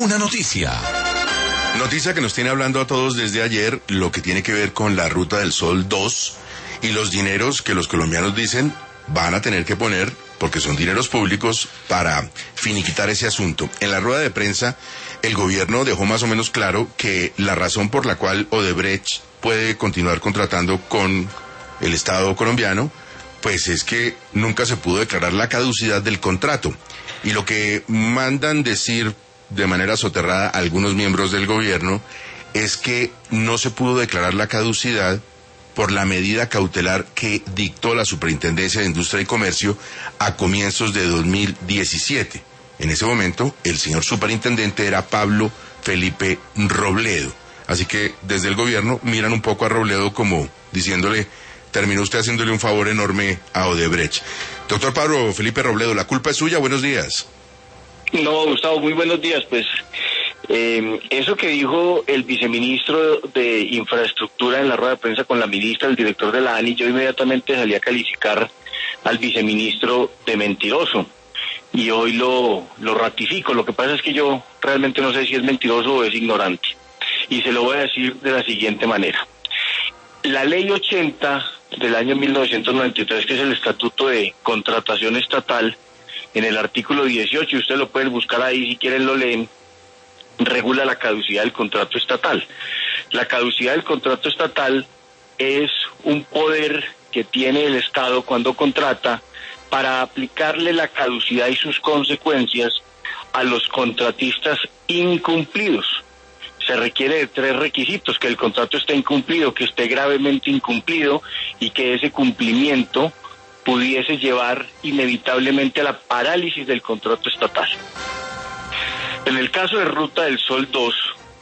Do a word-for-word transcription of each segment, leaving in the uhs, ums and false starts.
Una noticia. Noticia que nos tiene hablando a todos desde ayer, lo que tiene que ver con la Ruta del Sol dos y los dineros que los colombianos dicen van a tener que poner, porque son dineros públicos, para finiquitar ese asunto. En la rueda de prensa, el gobierno dejó más o menos claro que la razón por la cual Odebrecht puede continuar contratando con el Estado colombiano, pues es que nunca se pudo declarar la caducidad del contrato. Y lo que mandan decir de manera soterrada algunos miembros del gobierno es que no se pudo declarar la caducidad por la medida cautelar que dictó la Superintendencia de Industria y Comercio a comienzos de dos mil diecisiete. En ese momento, el señor superintendente era Pablo Felipe Robledo. Así que desde el gobierno miran un poco a Robledo como diciéndole, terminó usted haciéndole un favor enorme a Odebrecht. Doctor Pablo Felipe Robledo, la culpa es suya, buenos días. No, Gustavo, muy buenos días. Pues eh, eso que dijo el viceministro de Infraestructura en la rueda de prensa con la ministra, el director de la ANI, yo inmediatamente salí a calificar al viceministro de mentiroso. Y hoy lo, lo ratifico. Lo que pasa es que yo realmente no sé si es mentiroso o es ignorante. Y se lo voy a decir de la siguiente manera. La ley ochenta del año mil novecientos noventa y tres, que es el Estatuto de Contratación Estatal, en el artículo dieciocho, ustedes lo pueden buscar ahí, si quieren lo leen, regula la caducidad del contrato estatal. La caducidad del contrato estatal es un poder que tiene el Estado cuando contrata para aplicarle la caducidad y sus consecuencias a los contratistas incumplidos. Se requiere de tres requisitos: que el contrato esté incumplido, que esté gravemente incumplido y que ese cumplimiento pudiese llevar inevitablemente a la parálisis del contrato estatal. En el caso de Ruta del Sol dos,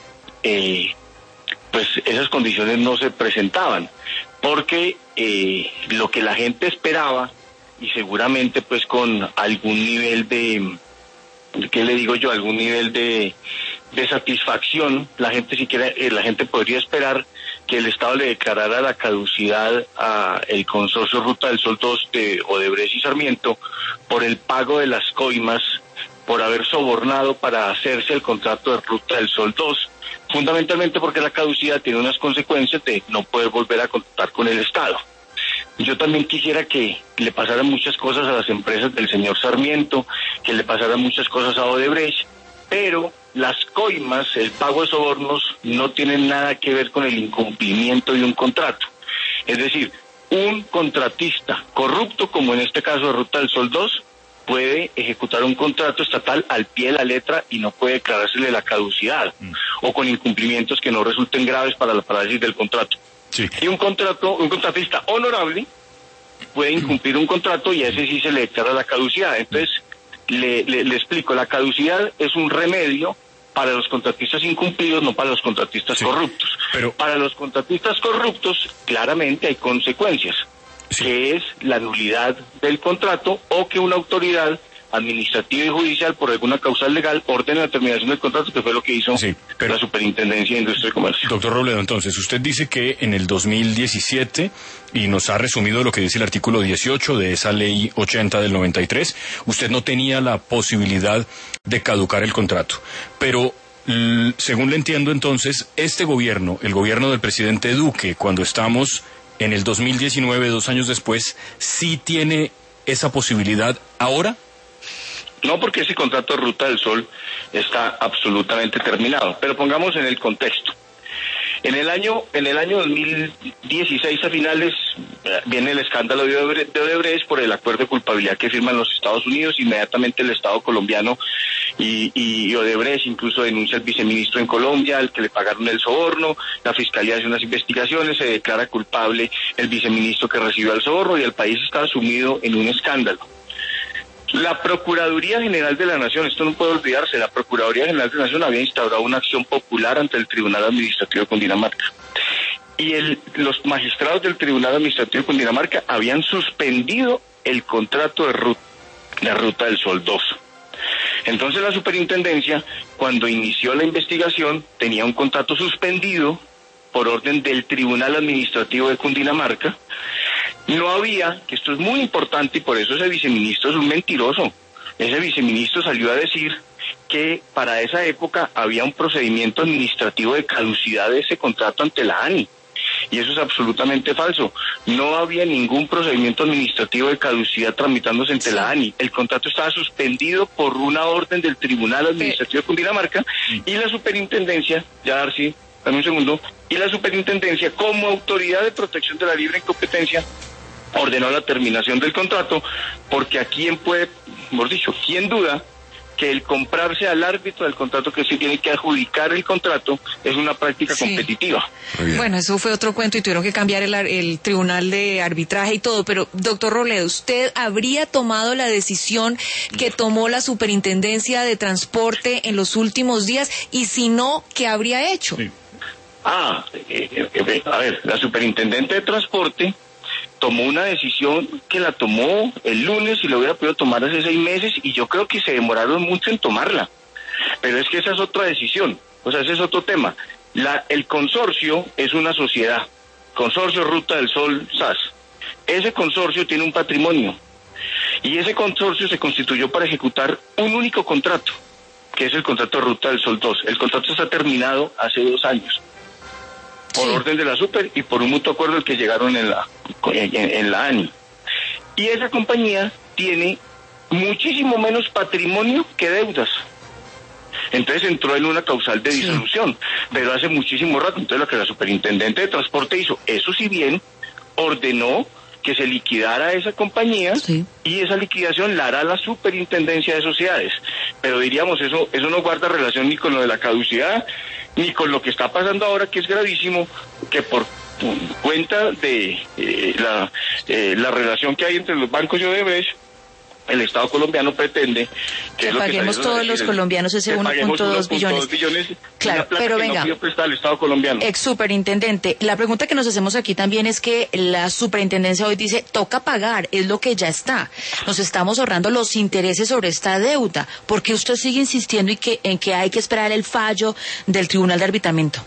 eh, pues esas condiciones no se presentaban, porque eh, lo que la gente esperaba, y seguramente pues con algún nivel de, ¿qué le digo yo?, algún nivel de, de satisfacción, la gente siquiera, eh, la gente podría esperar que el Estado le declarara la caducidad a el consorcio Ruta del Sol dos de Odebrecht y Sarmiento por el pago de las coimas, por haber sobornado para hacerse el contrato de Ruta del Sol dos, fundamentalmente porque la caducidad tiene unas consecuencias de no poder volver a contratar con el Estado. Yo también quisiera que le pasaran muchas cosas a las empresas del señor Sarmiento, que le pasaran muchas cosas a Odebrecht, pero las coimas, el pago de sobornos, no tienen nada que ver con el incumplimiento de un contrato. Es decir, un contratista corrupto, como en este caso de Ruta del Sol dos, puede ejecutar un contrato estatal al pie de la letra y no puede declarársele la caducidad, mm. o con incumplimientos que no resulten graves para la parálisis del contrato. Sí. Y un contrato, un contratista honorable puede incumplir un contrato y a ese sí se le declara la caducidad. Entonces, le, le, le explico, la caducidad es un remedio para los contratistas incumplidos, no para los contratistas sí, corruptos. Pero para los contratistas corruptos, claramente hay consecuencias, sí, que es la nulidad del contrato o que una autoridad administrativa y judicial, por alguna causa legal, ordene la terminación del contrato, que fue lo que hizo sí, pero, la Superintendencia de Industria y Comercio. Doctor Robledo, entonces, usted dice que en el dos mil diecisiete, y nos ha resumido lo que dice el artículo dieciocho de esa ley ochenta del noventa y tres, usted no tenía la posibilidad de caducar el contrato. Pero, l- según le entiendo entonces, este gobierno, el gobierno del presidente Duque, cuando estamos en el dos mil diecinueve, dos años después, ¿sí tiene esa posibilidad ahora? No, porque ese contrato de Ruta del Sol está absolutamente terminado. Pero pongamos en el contexto. En el año, en el año dos mil dieciséis a finales viene el escándalo de Odebrecht, de Odebrecht por el acuerdo de culpabilidad que firman los Estados Unidos. Inmediatamente el Estado colombiano y, y Odebrecht incluso denuncia al viceministro en Colombia, al que le pagaron el soborno. La Fiscalía hace unas investigaciones, se declara culpable el viceministro que recibió el soborno y el país está sumido en un escándalo. La Procuraduría General de la Nación, esto no puede olvidarse, la Procuraduría General de la Nación había instaurado una acción popular ante el Tribunal Administrativo de Cundinamarca. Y el, los magistrados del Tribunal Administrativo de Cundinamarca habían suspendido el contrato de ruta, la Ruta del Sol dos. Entonces la superintendencia, cuando inició la investigación, tenía un contrato suspendido por orden del Tribunal Administrativo de Cundinamarca. No había, que esto es muy importante y por eso ese viceministro es un mentiroso, ese viceministro salió a decir que para esa época había un procedimiento administrativo de caducidad de ese contrato ante la ANI. Y eso es absolutamente falso. No había ningún procedimiento administrativo de caducidad tramitándose ante sí. la ANI. El contrato estaba suspendido por una orden del Tribunal Administrativo de Cundinamarca y la superintendencia, ya Darcy, dame un segundo, y la superintendencia como autoridad de protección de la libre competencia ordenó la terminación del contrato, porque a quién puede, mejor dicho, quién duda que el comprarse al árbitro del contrato, que se tiene que adjudicar el contrato, es una práctica sí. competitiva. Bueno, eso fue otro cuento y tuvieron que cambiar el, el tribunal de arbitraje y todo, pero doctor Robledo, ¿usted habría tomado la decisión que tomó la Superintendencia de Transporte en los últimos días? Y si no, ¿qué habría hecho? Sí. Ah, eh, eh, a ver, la Superintendente de Transporte tomó una decisión que la tomó el lunes y la hubiera podido tomar hace seis meses y yo creo que se demoraron mucho en tomarla. Pero es que esa es otra decisión, o sea, ese es otro tema. La, el consorcio es una sociedad, Consorcio Ruta del Sol S A S. Ese consorcio tiene un patrimonio y ese consorcio se constituyó para ejecutar un único contrato, que es el contrato de Ruta del Sol dos. El contrato está terminado hace dos años. Por sí. orden de la Super y por un mutuo acuerdo al que llegaron en la en, en la ANI. Y esa compañía tiene muchísimo menos patrimonio que deudas. Entonces entró en una causal de disolución, sí. pero hace muchísimo rato. Entonces lo que la Superintendente de Transporte hizo, eso si bien ordenó que se liquidara esa compañía sí. y esa liquidación la hará la Superintendencia de Sociedades. Pero diríamos, eso eso no guarda relación ni con lo de la caducidad, ni con lo que está pasando ahora, que es gravísimo, que por cuenta de eh, la eh, la relación que hay entre los bancos y Odebrecht, el Estado colombiano pretende que, que paguemos que todos los colombianos ese uno punto dos billones. billones. Claro, pero que venga, no prestar al Estado colombiano. Ex superintendente, la pregunta que nos hacemos aquí también es que la superintendencia hoy dice, toca pagar, es lo que ya está. Nos estamos ahorrando los intereses sobre esta deuda. ¿Por qué usted sigue insistiendo y que, en que hay que esperar el fallo del Tribunal de Arbitramiento?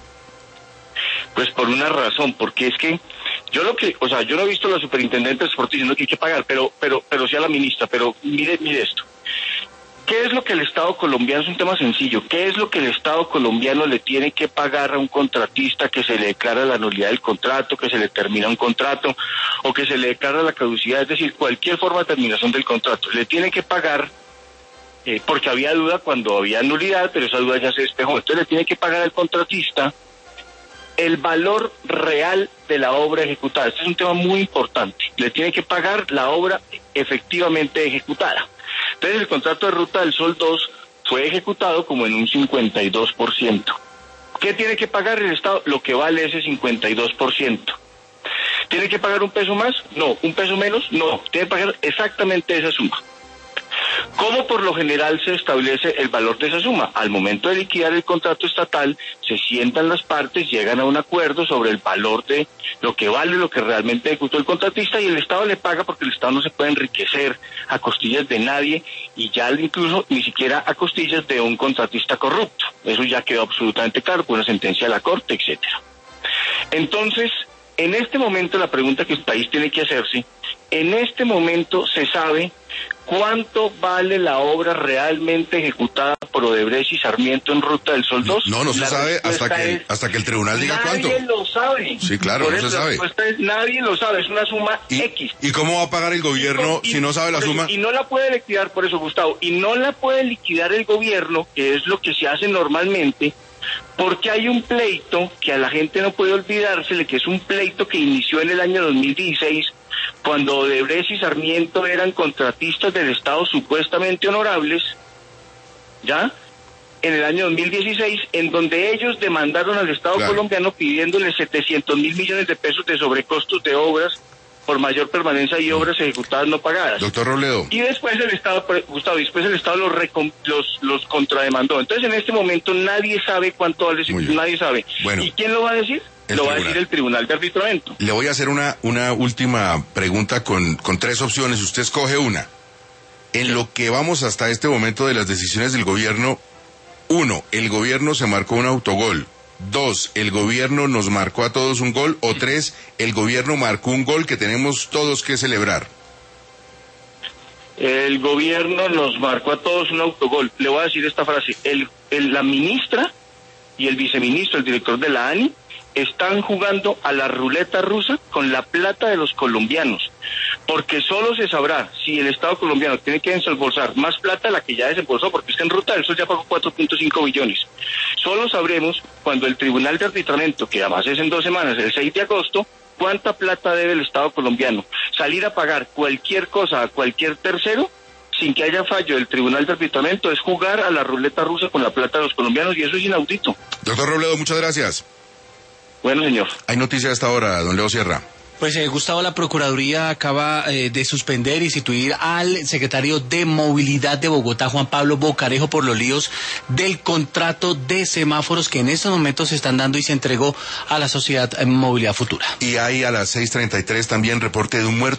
Pues por una razón, porque es que yo lo que, o sea, yo no he visto a la Superintendente de Transporte diciendo que hay que pagar, pero, pero, pero sí a la ministra, pero mire, mire esto. ¿Qué es lo que el Estado colombiano, es un tema sencillo, qué es lo que el Estado colombiano le tiene que pagar a un contratista que se le declara la nulidad del contrato, que se le termina un contrato, o que se le declara la caducidad, es decir, cualquier forma de terminación del contrato? Le tiene que pagar, eh, porque había duda cuando había nulidad, pero esa duda ya se despejó, entonces le tiene que pagar al contratista el valor real de la obra ejecutada. Este es un tema muy importante. Le tiene que pagar la obra efectivamente ejecutada. Entonces el contrato de Ruta del Sol dos fue ejecutado como en un cincuenta y dos por ciento. ¿Qué tiene que pagar el Estado? Lo que vale ese cincuenta y dos por ciento. ¿Tiene que pagar un peso más? No. ¿Un peso menos? No. Tiene que pagar exactamente esa suma. ¿Cómo por lo general se establece el valor de esa suma? Al momento de liquidar el contrato estatal, se sientan las partes, llegan a un acuerdo sobre el valor de lo que vale, lo que realmente ejecutó el contratista, y el Estado le paga, porque el Estado no se puede enriquecer a costillas de nadie, y ya incluso ni siquiera a costillas de un contratista corrupto. Eso ya quedó absolutamente claro con una sentencia de la Corte, etcétera. Entonces, en este momento la pregunta que el país tiene que hacerse, en este momento se sabe ¿cuánto vale la obra realmente ejecutada por Odebrecht y Sarmiento en Ruta del Sol dos? No, no se sabe hasta que, es, hasta que el tribunal diga cuánto. Nadie lo sabe. Sí, claro, por no eso se sabe. La respuesta es nadie lo sabe, es una suma ¿Y, X. ¿Y cómo va a pagar el gobierno y, si no sabe la eso, suma? Y no la puede liquidar, por eso, Gustavo, y no la puede liquidar el gobierno, que es lo que se hace normalmente, porque hay un pleito que a la gente no puede olvidársele, que es un pleito que inició en el año dos mil dieciséis, cuando Odebrecht y Sarmiento eran contratistas del Estado supuestamente honorables, ¿ya? En el año dos mil dieciséis, en donde ellos demandaron al Estado claro. colombiano pidiéndole setecientos mil millones de pesos de sobrecostos de obras por mayor permanencia y obras ejecutadas no pagadas. Doctor Robledo. Y después el Estado, Gustavo, después el Estado los, recom, los, los contrademandó. Entonces en este momento nadie sabe cuánto vale, nadie sabe. Bueno. ¿Y quién lo va a decir? El lo tribunal. va a decir el Tribunal de Arbitramiento. Le voy a hacer una, una última pregunta con, con tres opciones. Usted escoge una. En lo que vamos hasta este momento de las decisiones del gobierno, uno, el gobierno se marcó un autogol. Dos, el gobierno nos marcó a todos un gol. O tres, el gobierno marcó un gol que tenemos todos que celebrar. El gobierno nos marcó a todos un autogol. Le voy a decir esta frase. El, el, la ministra y el viceministro, el director de la ANI, están jugando a la ruleta rusa con la plata de los colombianos. Porque solo se sabrá si el Estado colombiano tiene que desembolsar más plata de la que ya desembolsó, porque es que en Ruta del Sol ya pagó cuatro punto cinco billones. Solo sabremos cuando el Tribunal de Arbitramiento, que además es en dos semanas, el seis de agosto, cuánta plata debe el Estado colombiano. Salir a pagar cualquier cosa a cualquier tercero sin que haya fallo del Tribunal de Arbitramiento es jugar a la ruleta rusa con la plata de los colombianos, y eso es inaudito. Doctor Robledo, muchas gracias. Bueno, señor. Hay noticia hasta ahora, don Leo Sierra. Pues eh, Gustavo, la Procuraduría acaba eh, de suspender y sustituir al secretario de Movilidad de Bogotá, Juan Pablo Bocarejo, por los líos del contrato de semáforos que en estos momentos se están dando y se entregó a la Sociedad Movilidad Futura. Y hay a las seis treinta y tres también reporte de un muerto.